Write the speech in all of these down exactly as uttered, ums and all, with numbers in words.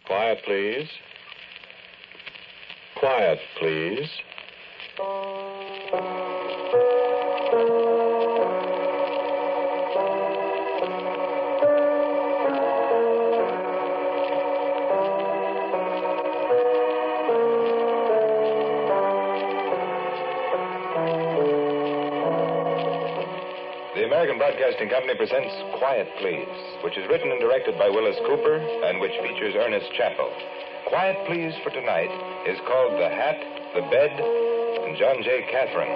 Quiet, please. Quiet, please. The American Broadcasting Company presents Quiet, Please, which is written and directed by Willis Cooper and which features Ernest Chappell. Quiet, Please for tonight is called The Hat, the Bed, and John J. Catherine.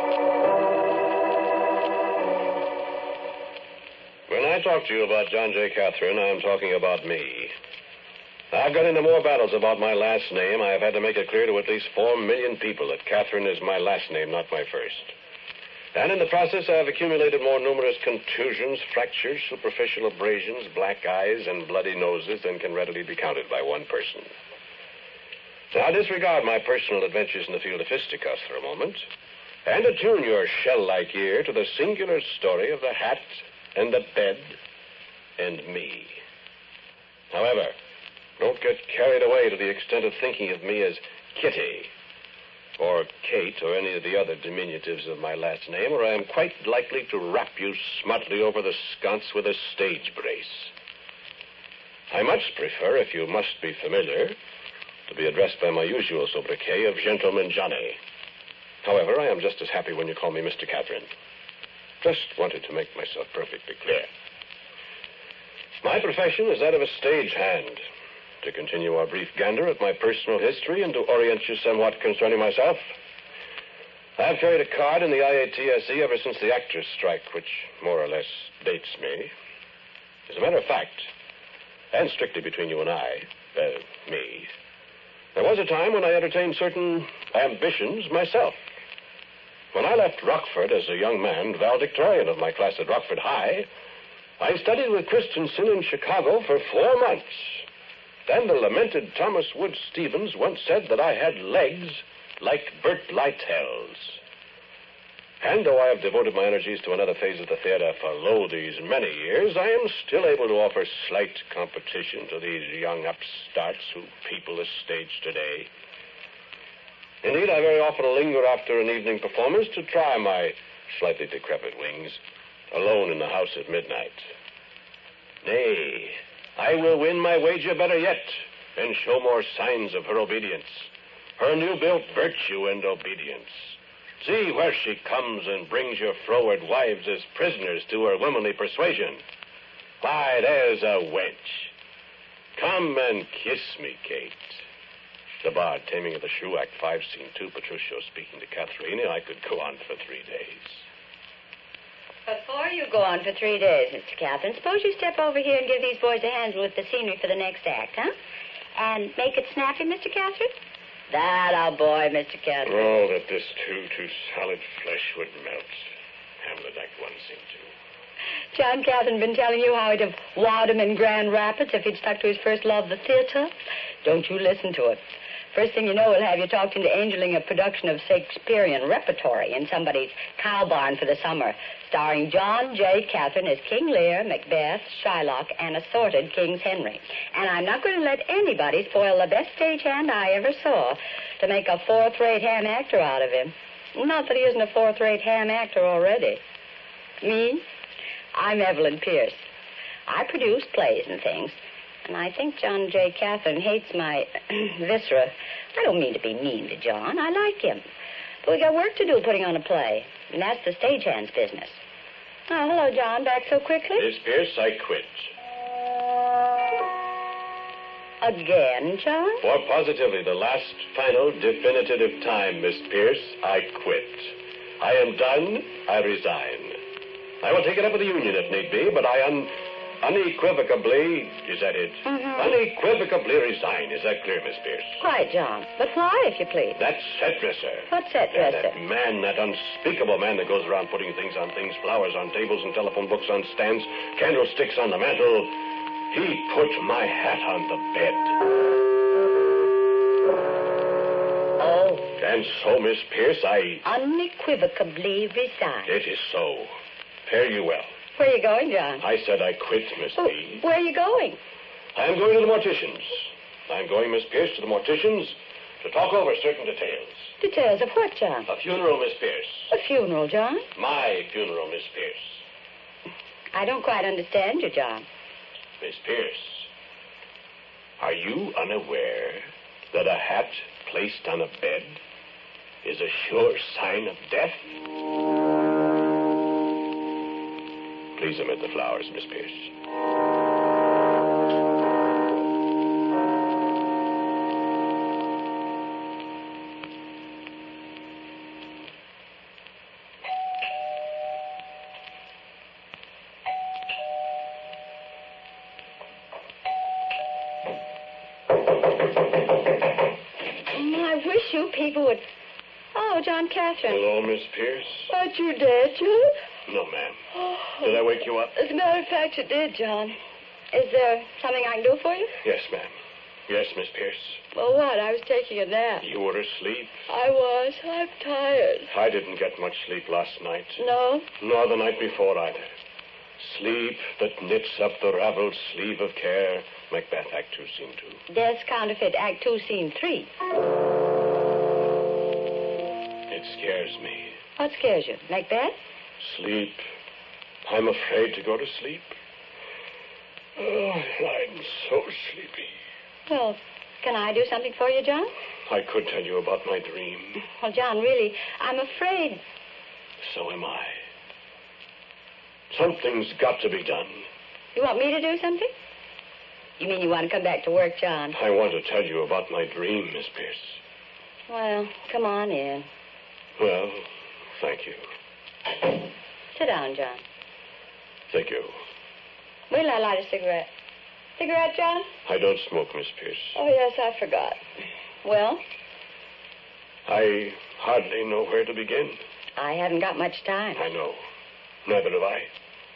When I talk to you about John J. Catherine, I'm talking about me. I've got into more battles about my last name. I have had to make it clear to at least four million people that Catherine is my last name, not my first. And in the process, I have accumulated more numerous contusions, fractures, superficial abrasions, black eyes, and bloody noses than can readily be counted by one person. Now, disregard my personal adventures in the field of fisticuffs for a moment, and attune your shell-like ear to the singular story of the hat and the bed and me. However, don't get carried away to the extent of thinking of me as Kitty, or Kate, or any of the other diminutives of my last name, or I am quite likely to rap you smutly over the sconce with a stage brace. I much prefer, if you must be familiar, to be addressed by my usual sobriquet of Gentleman Johnny. However, I am just as happy when you call me Mister Catherine. Just wanted to make myself perfectly clear. My profession is that of a stagehand. To continue our brief gander at my personal history and to orient you somewhat concerning myself, I've carried a card in the I A T S E ever since the actors' strike, which more or less dates me. As a matter of fact, and strictly between you and I, uh, me, there was a time when I entertained certain ambitions myself. When I left Rockford as a young man, valedictorian of my class at Rockford High, I studied with Christensen in Chicago for four months. Then the lamented Thomas Wood Stevens once said that I had legs like Bert Lytell's. And though I have devoted my energies to another phase of the theater for lo these many years, I am still able to offer slight competition to these young upstarts who people the stage today. Indeed, I very often linger after an evening performance to try my slightly decrepit wings alone in the house at midnight. Nay, I will win my wager better yet and show more signs of her obedience, her new-built virtue and obedience. See where she comes and brings your froward wives as prisoners to her womanly persuasion. Why, there's a wench. Come and kiss me, Kate. The Bard, Taming of the Shrew, Act five, Scene two, Petruchio speaking to Katharina. I could go on for three days. Before you go on for three days, Mister Catherine, suppose you step over here and give these boys a hand with the scenery for the next act, huh? And make it snappy, Mister Catherine? That a boy, Mister Catherine. Oh, that this too, too solid flesh would melt. Hamlet Act one, Scene two. John Catherine been telling you how he'd have wowed him in Grand Rapids if he'd stuck to his first love, the theater? Don't you listen to it. First thing you know, he'll have you talked into angeling a production of Shakespearean repertory in somebody's cow barn for the summer, starring John J. Catherine as King Lear, Macbeth, Shylock, and assorted King's Henry. And I'm not going to let anybody spoil the best stagehand I ever saw to make a fourth-rate ham actor out of him. Not that he isn't a fourth-rate ham actor already. Me? I'm Evelyn Pierce. I produce plays and things. And I think John J. Catherine hates my viscera. I don't mean to be mean to John. I like him. But we got work to do putting on a play. And that's the stagehand's business. Oh, hello, John. Back so quickly? Miss Pierce, I quit. Again, John? For positively the last, final, definitive time, Miss Pierce, I quit. I am done. I resign. I will take it up with the union if need be, but I un... Unequivocally, is that it? Mm-hmm. Unequivocally resign. Is that clear, Miss Pierce? Quite, John. But why, if you please? That set dresser. What set Yeah, dresser? that man, that unspeakable man that goes around putting things on things, flowers on tables and telephone books on stands, candlesticks on the mantel. He put my hat on the bed. Oh. And so, Miss Pierce, I... Unequivocally resign. It is so. Fare you well. Where are you going, John? I said I quit, Miss Oh, B. where are you going? I am going to the mortician's. I'm going, Miss Pierce, to the mortician's to talk over certain details. Details of what, John? A funeral, Miss Pierce. A funeral, John? My funeral, Miss Pierce. I don't quite understand you, John. Miss Pierce, are you unaware that a hat placed on a bed is a sure sign of death? Please omit the flowers, Miss Pierce. You people would... Oh, John Catherine. Hello, Miss Pierce. Aren't you dead, John? No, ma'am. Oh. Did I wake you up? As a matter of fact, you did, John. Is there something I can do for you? Yes, ma'am. Yes, Miss Pierce. Well, what? I was taking a nap. You were asleep? I was. I'm tired. I didn't get much sleep last night. No? Nor the night before either. Sleep that knits up the raveled sleeve of care. Macbeth, Act Two, Scene Two. Death's Counterfeit, Act Two, Scene Three. It scares me. What scares you? Macbeth? Sleep. I'm afraid to go to sleep. Oh, I'm so sleepy. Well, can I do something for you, John? I could tell you about my dream. Well, John, really, I'm afraid. So am I. Something's got to be done. You want me to do something? You mean you want to come back to work, John? I want to tell you about my dream, Miss Pierce. Well, come on in. Well, thank you. Sit down, John. Thank you. Wait till I light a cigarette. Cigarette, John? I don't smoke, Miss Pierce. Oh, yes, I forgot. Well? I hardly know where to begin. I haven't got much time. I know. Neither have I.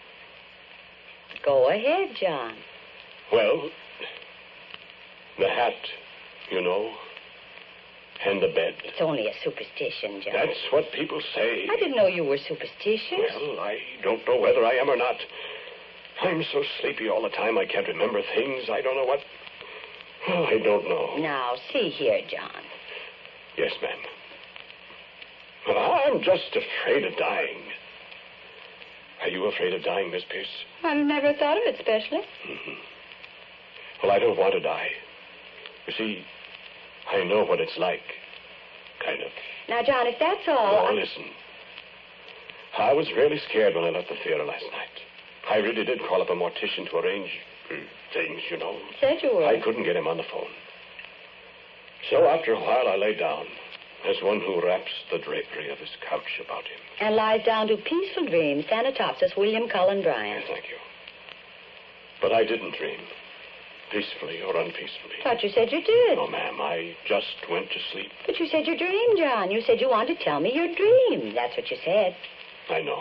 Go ahead, John. Well, the hat, you know, and the bed. It's only a superstition, John. That's what people say. I didn't know you were superstitious. Well, I don't know whether I am or not. I'm so sleepy all the time I can't remember things. I don't know what... Oh, I don't know. Now, see here, John. Yes, ma'am. Well, I'm just afraid of dying. Are you afraid of dying, Miss Pierce? I've never thought of it specially. Mm-hmm. Well, I don't want to die. You see, I know what it's like. Kind of. Now, John, if that's all... Oh, I... listen. I was really scared when I left the theater last night. I really did call up a mortician to arrange uh, things, you know. Said you were. I couldn't get him on the phone. So after a while, I lay down as one who wraps the drapery of his couch about him. And lies down to peaceful dreams, Thanatopsis, William Cullen Bryant. Yes, thank you. But I didn't dream. Peacefully or unpeacefully. Thought you said you did. No, ma'am. I just went to sleep. But you said your dream, John. You said you wanted to tell me your dream. That's what you said. I know.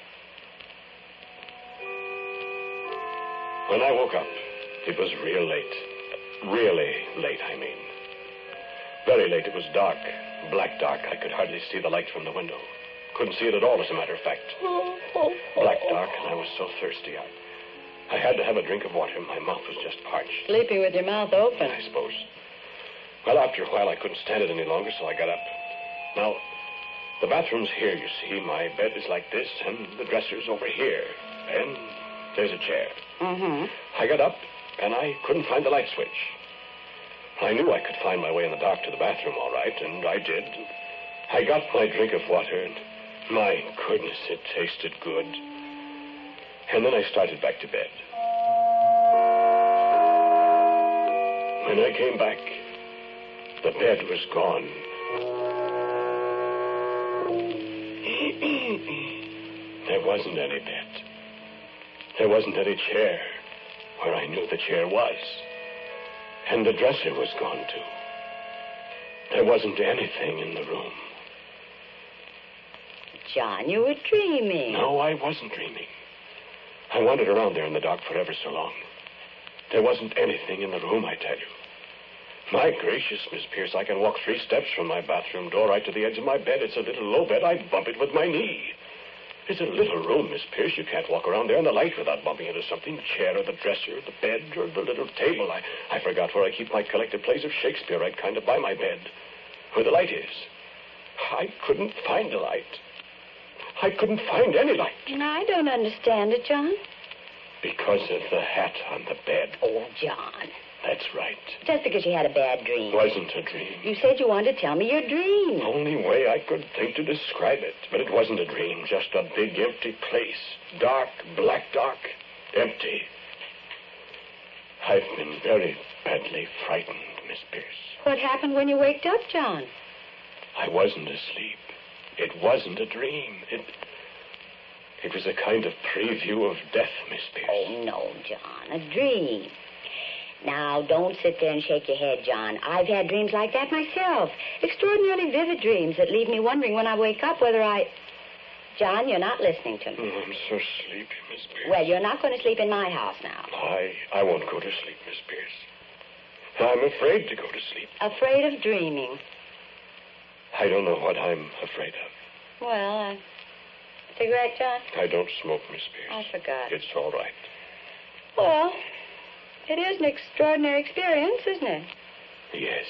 When I woke up, it was real late. Really late, I mean. Very late. It was dark. Black dark. I could hardly see the light from the window. Couldn't see it at all, as a matter of fact. Black dark, and I was so thirsty. I... I had to have a drink of water. My mouth was just parched. Sleeping with your mouth open. I suppose. Well, after a while, I couldn't stand it any longer, so I got up. Now, the bathroom's here, you see. My bed is like this, and the dresser's over here. And there's a chair. Mm-hmm. I got up, and I couldn't find the light switch. I knew I could find my way in the dark to the bathroom, all right, and I did. I got my drink of water, and my goodness, it tasted good. And then I started back to bed. When I came back, the bed was gone. There wasn't any bed. There wasn't any chair where I knew the chair was. And the dresser was gone, too. There wasn't anything in the room. John, you were dreaming. No, I wasn't dreaming. I wandered around there in the dark for ever so long. There wasn't anything in the room, I tell you. My gracious, Miss Pierce, I can walk three steps from my bathroom door right to the edge of my bed. It's a little low bed. I'd bump it with my knee. It's a little room, Miss Pierce. You can't walk around there in the light without bumping into something. The chair or the dresser or the bed or the little table. I, I forgot where I keep my collected plays of Shakespeare right kind of by my bed. Where the light is. I couldn't find a light. I couldn't find any light. I don't understand it, John. Because of the hat on the bed. Oh, John. That's right. Just because you had a bad dream. It wasn't a dream. You said you wanted to tell me your dream. The only way I could think to describe it. But it wasn't a dream. Just a big empty place. Dark, black dark. Empty. I've been very badly frightened, Miss Pierce. What happened when you waked up, John? I wasn't asleep. It wasn't a dream. It... It was a kind of preview of death, Miss Pierce. Oh, no, John. A dream. Now, don't sit there and shake your head, John. I've had dreams like that myself. Extraordinarily vivid dreams that leave me wondering when I wake up whether I... John, you're not listening to me. Oh, I'm so sleepy, Miss Pierce. Well, you're not going to sleep in my house now. I, I won't go to sleep, Miss Pierce. I'm afraid to go to sleep. Afraid of dreaming. I don't know what I'm afraid of. Well, uh, cigarette, John? I don't smoke, Miss Pierce. I forgot. It's all right. Well, it is an extraordinary experience, isn't it? Yes.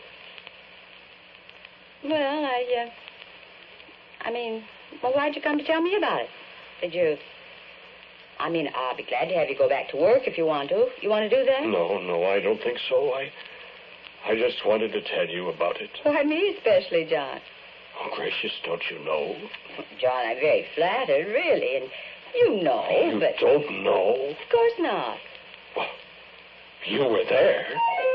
Well, I, uh, I mean, well, why'd you come to tell me about it? Did you, I mean, I'll be glad to have you go back to work if you want to. You want to do that? No, no, I don't think so. I, I just wanted to tell you about it. Why, me especially, John. Oh, gracious, don't you know? John, I'm very flattered, really, and you know, you but... don't know? Of course not. Well, you were there.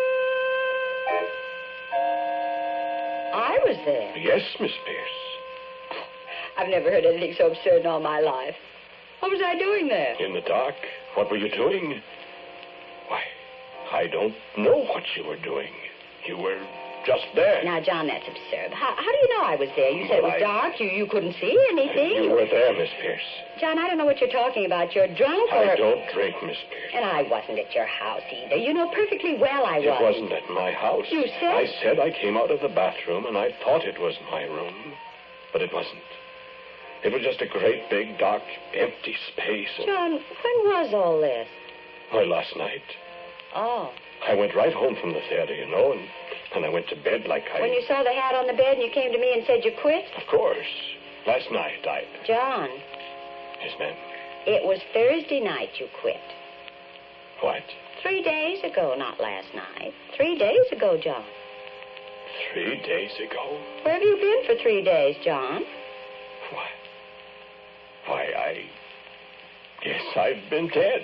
I was there? Yes, Miss Pierce. I've never heard anything so absurd in all my life. What was I doing there? In the dark? What were you doing? Why, I don't know what you were doing. You were just there. Now, John, that's absurd. How, how do you know I was there? You said it was Well, I- dark. You, you couldn't see anything. You were there, Miss Pierce. John, I don't know what you're talking about. You're drunk or... I don't drink, Miss Pierce. And I wasn't at your house either. You know perfectly well I It was. wasn't at my house. You said- I said I came out of the bathroom and I thought it was my room. But it wasn't. It was just a great big dark empty space. And... John, when was all this? Why, last night. Oh. I went right home from the theater, you know, and, and I went to bed like I... When you saw the hat on the bed and you came to me and said you quit? Of course. Last night I... John, Yes, ma'am. it was Thursday night you quit. What? Three days ago, not last night. Three days ago, John. Three days ago? Where have you been for three days, John? Why? Why, I guess I've been dead.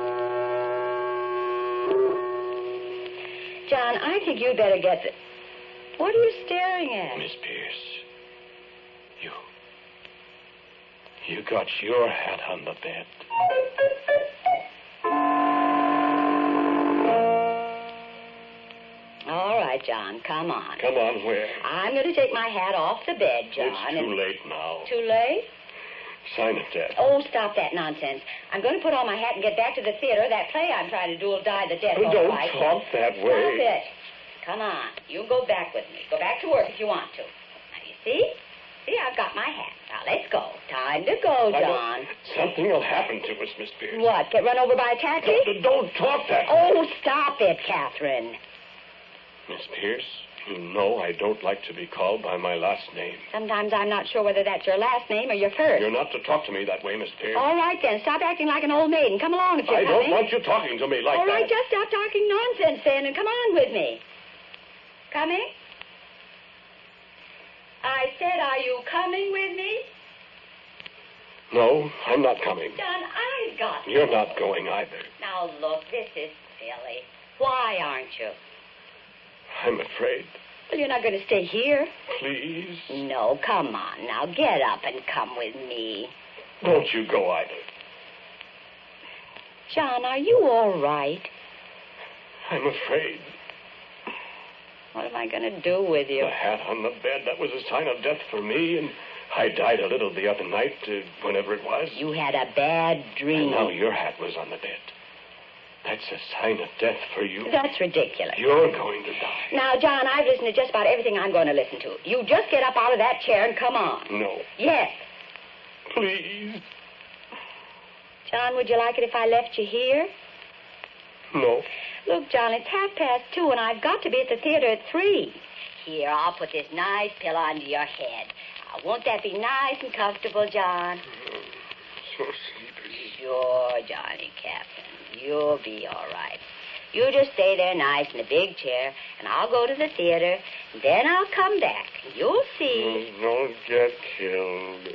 John, I think you'd better get the... What are you staring at? Miss Pierce, you... You got your hat on the bed. All right, John, come on. Come on, where? I'm going to take my hat off the bed, John. It's too and- late now. Too late? Sign it, Dad. Oh, stop that nonsense. I'm going to put on my hat and get back to the theater. That play I'm trying to do will die the death, Oh, all don't right. talk that Stop way. it. Come on. You go back with me. Go back to work if you want to. Now, you see? See, I've got my hat. Now, let's go. Time to go, I John. don't- Something will happen to us, Miss Pierce. What, get run over by a taxi? Don't, don't talk that way. Oh, stop it, Catherine. Miss Pierce, you know I don't like to be called by my last name. Sometimes I'm not sure whether that's your last name or your first. You're not to talk to me that way, Miss Pierce. All right, then. Stop acting like an old maid and come along if you're I coming. don't want you talking to me like All right, that. just stop talking nonsense then and come on with me. Coming? I said, are you coming with me? No, I'm not coming. John, I've got... You're not going either. Now, look, this is silly. Why aren't you? I'm afraid. Well, you're not going to stay here. Please. No, come on now. Get up and come with me. Don't you go either. John, are you all right? I'm afraid. What am I going to do with you? The hat on the bed, that was a sign of death for me, and I died a little the other night, uh, whenever it was. You had a bad dream. And now your hat was on the bed. That's a sign of death for you. That's ridiculous. You're going to die. Now, John, I've listened to just about everything I'm going to listen to. You just get up out of that chair and come on. No. Yes. Please. John, would you like it if I left you here? No. Look, John, it's half past two, and I've got to be at the theater at three. Here, I'll put this nice pillow under your head. Now, won't that be nice and comfortable, John? Oh, so sleepy. Sure, Johnny Captain. You'll be all right. You just stay there nice in the big chair, and I'll go to the theater, and then I'll come back. You'll see. Oh, don't get killed.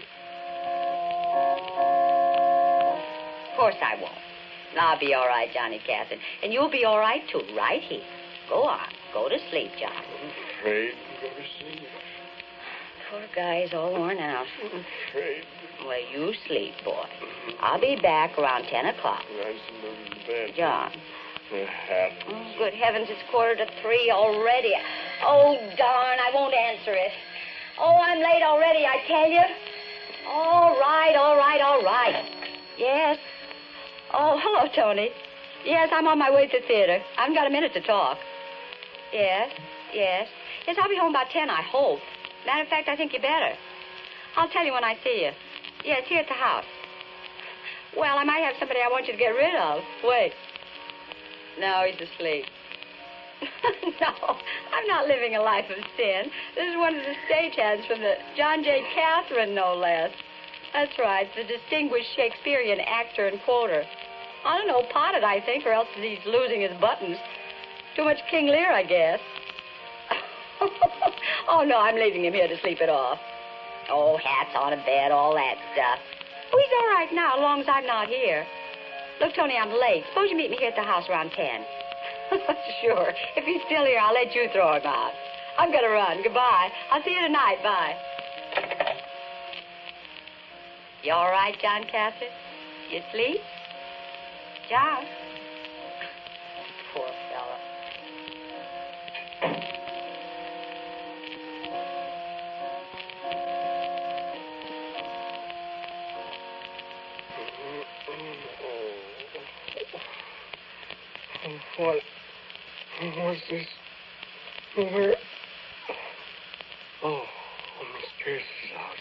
Of course I won't. I'll be all right, Johnny Captain. And you'll be all right, too, right here. Go on. Go to sleep, John. I'm afraid to go to sleep. Poor guy is all worn out. I'm afraid. Well, you sleep, boy. I'll be back around ten o'clock. Nice and go to bed. John. The hat. Oh, good heavens, it's quarter to three already. Oh, darn, I won't answer it. Oh, I'm late already, I tell you. All right, all right, all right. Yes. Oh, hello, Tony. Yes, I'm on my way to the theater. I haven't got a minute to talk. Yes, yes. Yes, I'll be home about ten, I hope. Matter of fact, I think you better. I'll tell you when I see you. Yes, here at the house. Well, I might have somebody I want you to get rid of. Wait. No, he's asleep. No, I'm not living a life of sin. This is one of the stagehands from the John J. Catherine, no less. That's right, the distinguished Shakespearean actor and quoter. I don't know, potted, I think, or else he's losing his buttons. Too much King Lear, I guess. Oh, no, I'm leaving him here to sleep it off. Oh, hats on a bed, all that stuff. Oh, he's all right now, as long as I'm not here. Look, Tony, I'm late. Suppose you meet me here at the house around ten. Sure. If he's still here, I'll let you throw him out. I'm going to run. Goodbye. I'll see you tonight. Bye. You all right, John Catherine? You asleep? John? Poor fellow. What? What's this? Where? Oh, Miss Pierce's house.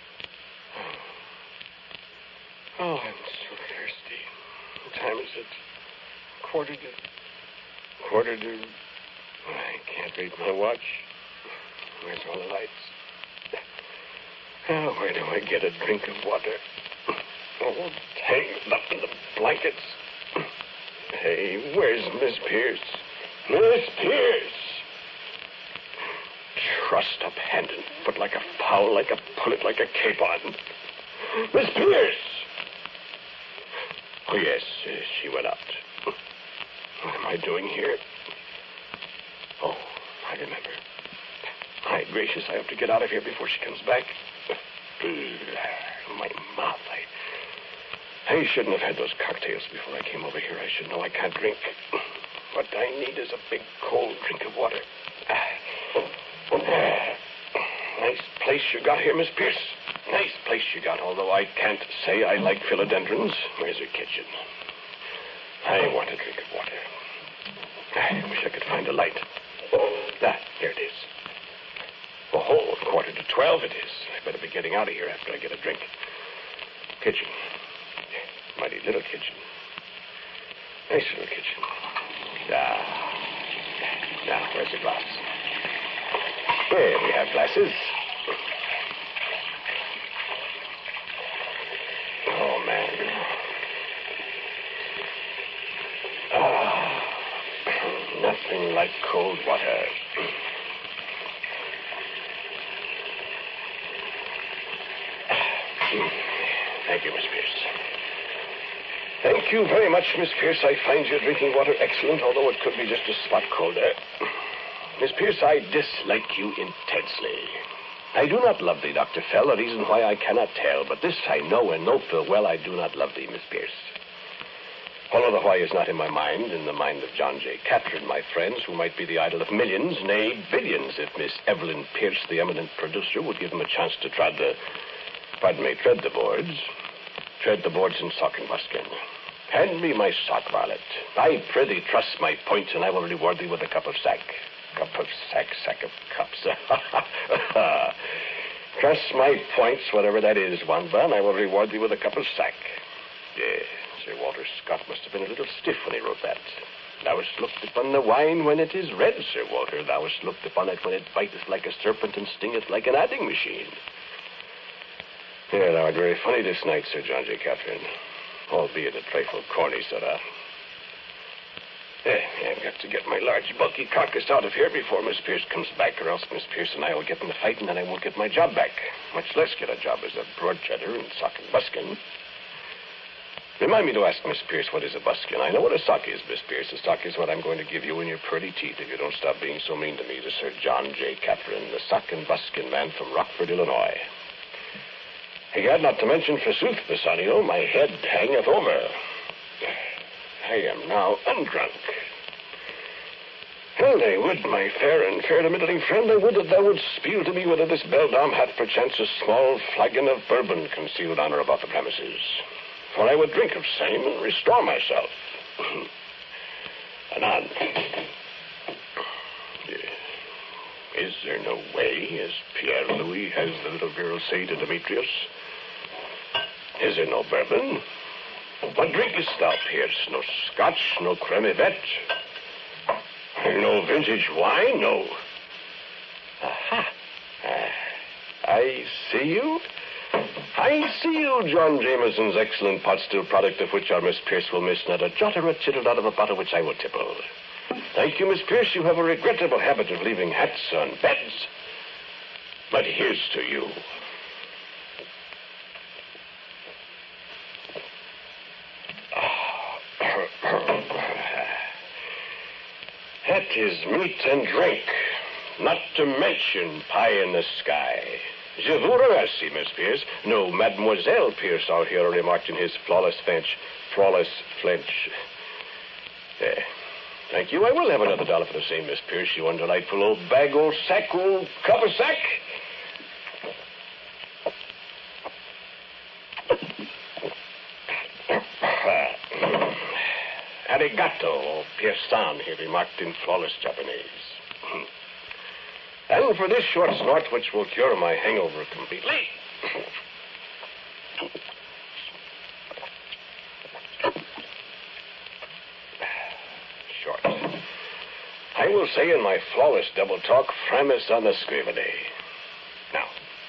Oh, I'm so thirsty. What time is it? Quarter to... Quarter to... I can't read my watch. Where's all the lights? Oh, where do I get a drink of water? Oh, tangled up in the blankets. Hey, where's Miss Pierce? Miss Pierce! Trussed up hand and foot like a fowl, like a pullet, like a capon. Miss Pierce! Oh, yes, uh, she went out. What am I doing here? Oh, I remember. My gracious, I have to get out of here before she comes back. My mouth, I... I shouldn't have had those cocktails before I came over here. I should know I can't drink. What I need is a big, cold drink of water. Nice place you got here, Miss Pierce. Nice place you got, although I can't say I like philodendrons. Where's your kitchen? I want a drink of water. I wish I could find a light. Ah, here it is. Oh, quarter to twelve it is. I better be getting out of here after I get a drink. Kitchen. Mighty little kitchen. Nice little kitchen. Ah. Now, where's the glass? Here we have glasses. Oh, man. Ah. Nothing like cold water. Thank you, Miss Pierce. Thank you very much, Miss Pierce. I find your drinking water excellent, although it could be just a spot colder. Miss Pierce, I dislike you intensely. I do not love thee, Doctor Fell, a reason why I cannot tell, but this I know and know full well I do not love thee, Miss Pierce. Although the why is not in my mind, in the mind of John J. Catherine, my friends, who might be the idol of millions, nay, billions, if Miss Evelyn Pierce, the eminent producer, would give them a chance to tread the... Pardon me, tread the boards. Tread the boards in sock and buskin. Hand me my sock, varlet. I prithee trust my point, and I will reward thee with a cup of sack. Cup of sack, sack of cups. Press my points, whatever that is, Wanda, and I will reward thee with a cup of sack. Yes, Sir Walter Scott must have been a little stiff when he wrote that. Thou hast looked upon the wine when it is red, Sir Walter. Thou hast looked upon it when it biteth like a serpent and stingeth like an adding machine. Yeah, thou art very funny this night, Sir John J. Catherine. Albeit a trifle corny, sirrah. Eh, I've got to get my large, bulky carcass out of here before Miss Pierce comes back, or else Miss Pierce and I will get in the fight, and then I won't get my job back. Much less get a job as a broad cheddar and sock and buskin. Remind me to ask Miss Pierce what is a buskin. I know what a sock is, Miss Pierce. A sock is what I'm going to give you in your pretty teeth if you don't stop being so mean to me, to Sir John J. Catherine, the sock and buskin man from Rockford, Illinois. Egad, not to mention, forsooth, Bassanio, my head hangeth over. I am now undrunk. Well, I would, my fair and fair to middling friend, I would that thou wouldst spiel to me whether this beldame hath perchance a small flagon of bourbon concealed on her about the premises. For I would drink of same and restore myself. Anon. Is there no way, as Pierre Louis has the little girl say to Demetrius? Is there no bourbon? What drinkest thou, Pierce? No scotch, no cremivette? No vintage wine, no. Aha. Uh, I see you. I see you, John Jameson's excellent pot still product, of which our Miss Pierce will miss not a jot or a tittle out of a bottle which I will tipple. Thank you, Miss Pierce. You have a regrettable habit of leaving hats on beds. But here's to you. That is meat and drink, not to mention pie in the sky. Je vous remercie, Miss Pierce. No, Mademoiselle Pierce, our hero remarked in his flawless French, flawless French. There. Thank you. I will have another dollar for the same, Miss Pierce. You undelightful old bag, old sack, old cover sack. Arigato, Pierson, he remarked in flawless Japanese. And for this short snort, which will cure my hangover completely. Short. I will say in my flawless double talk, framis on the scrivener. Now,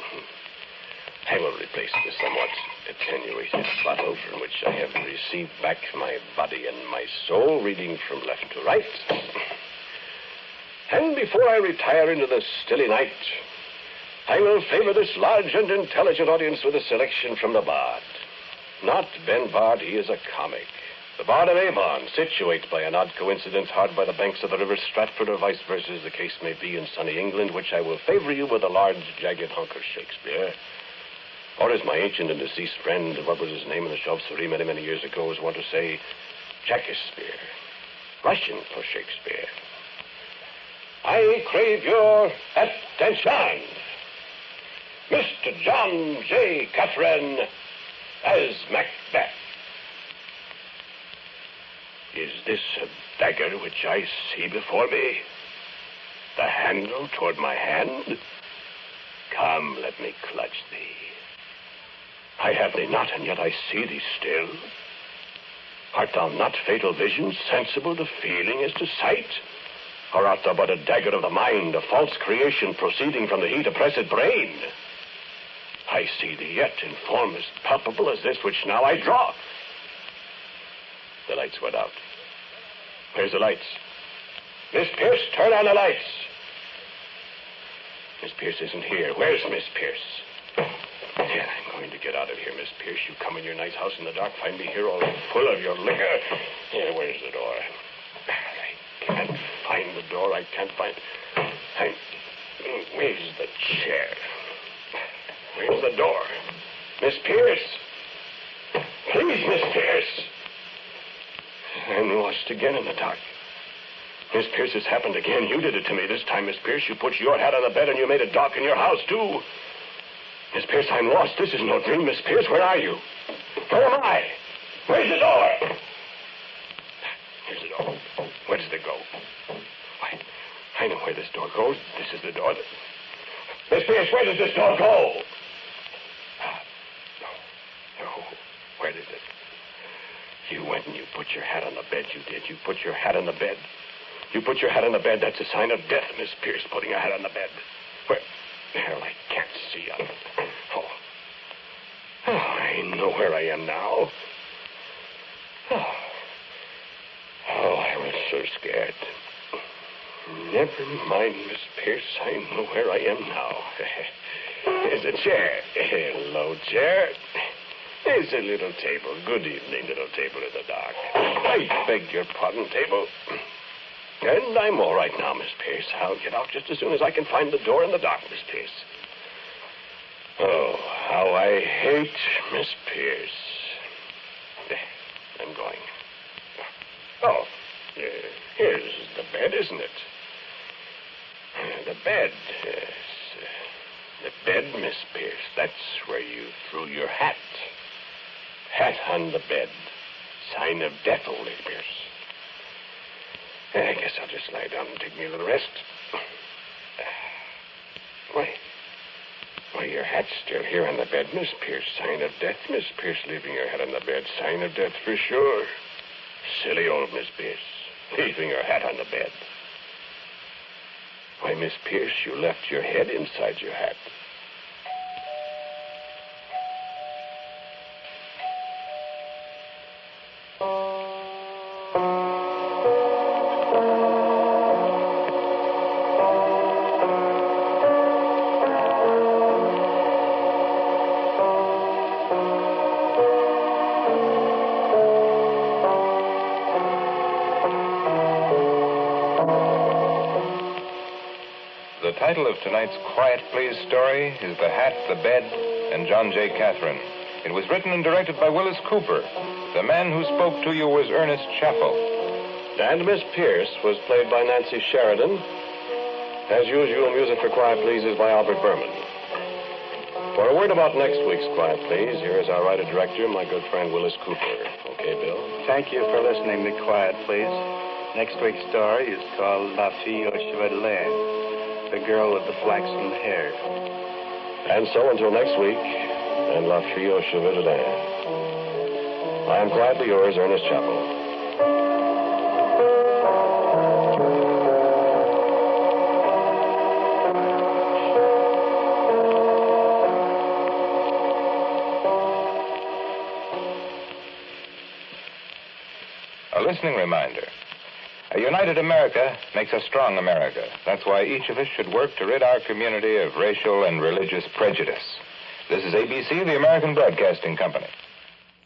I will replace the somewhat attenuated bottle from which I have received back my body and my soul, reading from left to right. And before I retire into the stilly night, I will favor this large and intelligent audience with a selection from the Bard. Not Ben Bard, he is a comic. The Bard of Avon, situate by an odd coincidence hard by the banks of the river Stratford, or vice versa, as the case may be, in sunny England, which I will favor you with a large, jagged hunk of Shakespeare. Or as my ancient and deceased friend, what was his name in the Chauve-souris many, many years ago, was wont to say, Shakespeare. Russian for Shakespeare. I crave your attention. Mister John J. Catherine as Macbeth. Is this a dagger which I see before me? The handle toward my hand? Come, let me clutch thee. I have thee not, and yet I see thee still. Art thou not fatal vision, sensible to feeling as to sight? Or art thou but a dagger of the mind, a false creation proceeding from the heat oppressed brain? I see thee yet in form as palpable as this which now I draw. The lights went out. Where's the lights? Miss Pierce, turn on the lights. Miss Pierce isn't here. Where's Miss Pierce? Yeah, I'm going to get out of here, Miss Pierce. You come in your nice house in the dark, find me here all full of your liquor. Yeah, where's the door? I can't find the door. I can't find... I... Where's the chair? Where's the door? Miss Pierce! Please, Miss Pierce! I'm lost again in the dark. Miss Pierce, it's happened again. You did it to me this time, Miss Pierce. You put your hat on the bed and you made it dark in your house, too. Miss Pierce, I'm lost. This is no dream. Miss Pierce, where are you? Where am I? Where's the door? Here's the door. Where does it go? Why, I know where this door goes. This is the door that... Miss Pierce, where does this dog go? No, no. Where did it? You went and you put your hat on the bed, you did. You put your hat on the bed. You put your hat on the bed. That's a sign of death, Miss Pierce, putting a hat on the bed. Where? Hell, I can't see. Oh. Oh, I know where I am now. Oh. Oh, I was so scared. Never mind, Miss Pierce. I know where I am now. There's a chair. Hello, chair. There's a little table. Good evening, little table in the dark. I beg your pardon, table. And I'm all right now, Miss Pierce. I'll get out just as soon as I can find the door in the dark, Miss Pierce. Oh, how I hate Miss Pierce. I'm going. Oh, uh, here's the bed, isn't it? Uh, the bed, yes. Uh, the bed, Miss Pierce. That's where you threw your hat. Hat on the bed. Sign of death, old Lady Pierce. I guess I'll just lie down and take me a little rest. Why? Why, your hat's still here on the bed, Miss Pierce. Sign of death, Miss Pierce, leaving your hat on the bed. Sign of death for sure. Silly old Miss Pierce, leaving her hat on the bed. Why, Miss Pierce, you left your head inside your hat. The title of tonight's Quiet Please story is The Hat, the Bed, and John J. Catherine. It was written and directed by Willis Cooper. The man who spoke to you was Ernest Chappell. And Miss Pierce was played by Nancy Sheridan. As usual, music for Quiet Please is by Albert Berman. For a word about next week's Quiet Please, here is our writer-director, my good friend Willis Cooper. Okay, Bill? Thank you for listening to Quiet Please. Next week's story is called La Fille aux Cheveux de Laine. The girl with the flaxen hair. And so until next week, and La Fille aux Cheveux de Laine. I am quietly yours, Ernest Chappell. A listening reminder. A united America makes a strong America. That's why each of us should work to rid our community of racial and religious prejudice. This is A B C, the American Broadcasting Company.